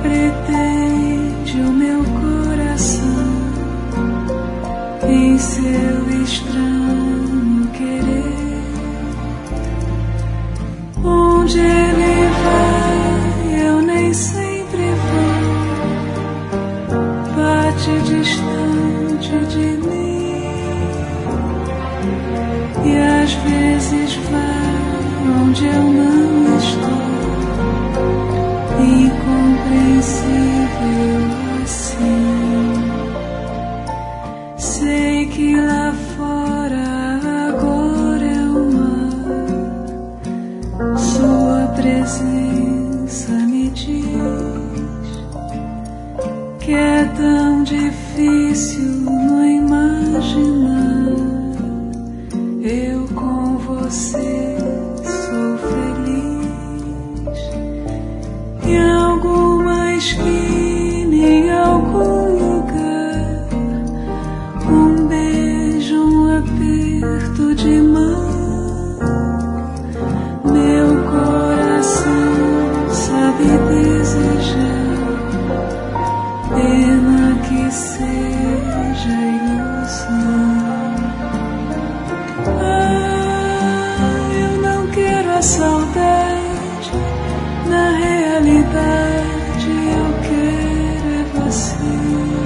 pretende o meu coração em seu estranho querer? Onde ele vai, eu nem sempre vou, bate distante de mim, e às vezes vai onde eu não estou, incompreensível assim. Sei que lá fora agora é o mar, sua presença me diz que é tão difícil não imaginar. Eu com você sou feliz, em alguma esquina, em algum lugar, um beijo, um aperto de mão. Meu coração sabe desejar, pena que seja ilusão. Eu não quero a saudade, na realidade eu quero é você.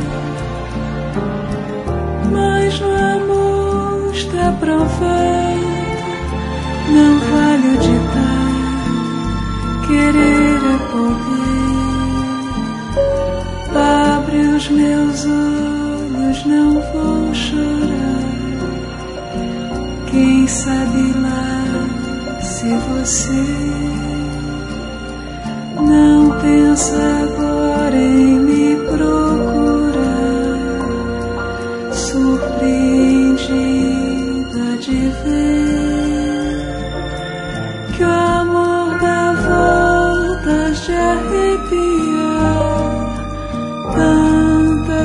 Mas no amor está provado, não vale o ditado, querer é poder. Abre os meus olhos, não vou chorar. Quem sabe lá se você não pensa agora em me procurar, surpreendida de ver que o amor dá voltas de arrepiar, tanta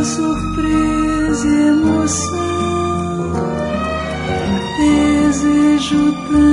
surpresa e emoção. Desejo tanto